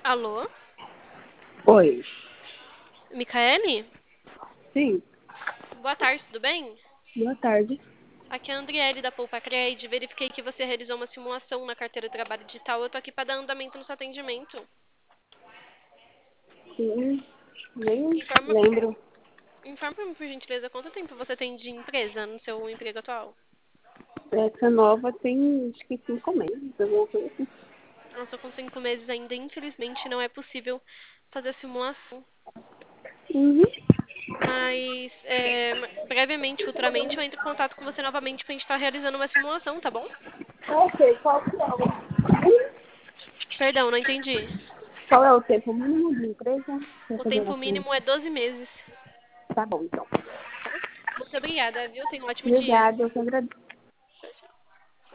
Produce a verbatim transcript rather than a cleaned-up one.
Alô? Oi. Micaele? Sim, Boa tarde, tudo bem? boa tarde. Aqui é a Andriele da Poupa Cred. Verifiquei que você realizou uma simulação na carteira de trabalho digital. Eu tô aqui para dar andamento no seu atendimento. Sim, nem Informa, lembro. informa para mim, por gentileza, quanto tempo você tem de empresa no seu emprego atual? Essa nova tem acho que cinco meses, alguma coisa assim. Eu tô com cinco meses ainda. Infelizmente, não é possível fazer a simulação. Uhum. Mas, é, brevemente, futuramente, eu entro em contato com você novamente pra gente estar realizando uma simulação, tá bom? Ok, qual que é o... Perdão, não entendi. Qual é o tempo mínimo de empresa? Pra O fazer tempo uma mínimo é simulação. doze meses. Tá bom, então. Tá? Muito obrigada, viu? Tenha um ótimo dia. Obrigada, eu que agradeço.